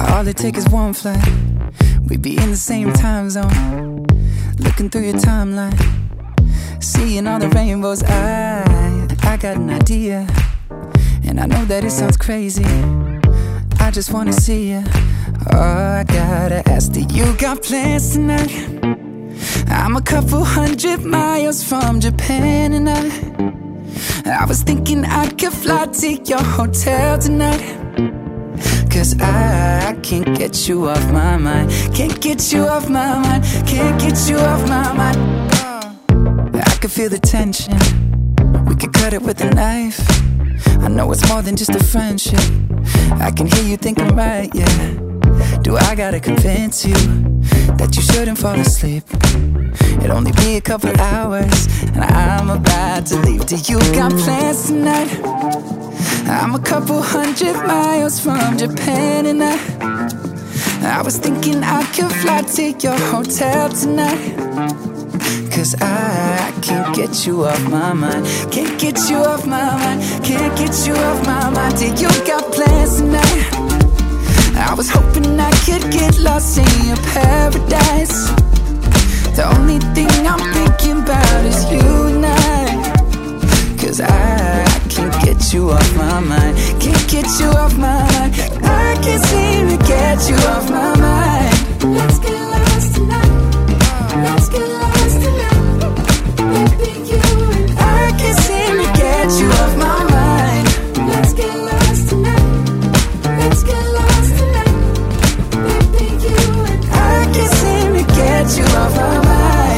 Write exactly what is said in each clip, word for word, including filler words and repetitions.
All it takes is one flight, we'd be in the same time zone. Looking through your timeline, seeing all the rainbows. I, I got an idea, and I know that it sounds crazy. I just wanna see you. Oh, I gotta ask, do you got plans tonight? I'm a couple hundred miles from Japan, and I I was thinking I could fly to your hotel tonight. Cause I, I can't get you off my mind. Can't get you off my mind. Can't get you off my mind. I can feel the tension, we could cut it with a knife. I know it's more than just a friendship. I can hear you thinking, right, yeah. Do I gotta convince you that you shouldn't fall asleep? It'll only be a couple hours, and I'm about to leave. Do you got plans tonight? I'm a couple hundred miles from Japan, and I I was thinking I could fly to your hotel tonight. Cause I, I can't get you off my mind. Can't get you off my mind. Can't get you off my mind. Do you got plans tonight? I was hoping I could get lost in your paradise. The only thing I'm thinking about is you and I. Cause I, I can't get you off my mind. Can't get you off my mind. I can't seem to get you off my mind. Let's get lost tonight. Let's get lost tonight. Baby, you and I can't seem to get you off my mind. Let's get lost tonight. Let's get lost tonight. Baby, you and I can't seem to get you off my mind.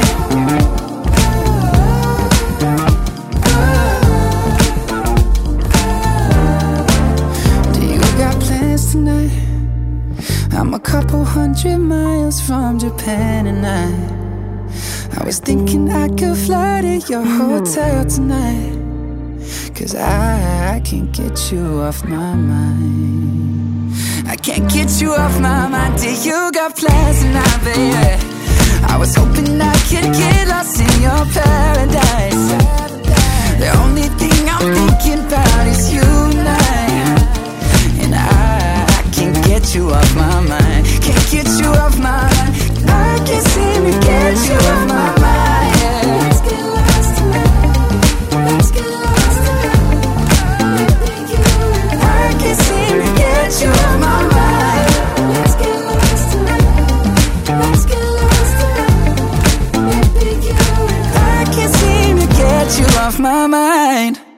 Tonight, I'm a couple hundred miles from Japan, and I I was thinking I could fly to your hotel tonight. Cause I, I can't get you off my mind. I can't get you off my mind. Do you got plans tonight, baby? I was hoping I could get lost in your paradise. The only thing I'm thinking about is you and I. And I, I can't get you off my mind. Can't get you off my mind. I can't seem to get you off my mind. let's get lost tonight. Let's get lost tonight. Baby, you and I can't seem to get you off my mind. Let's get lost tonight. Let's get lost tonight. Baby, you and I can't seem to get you off my mind.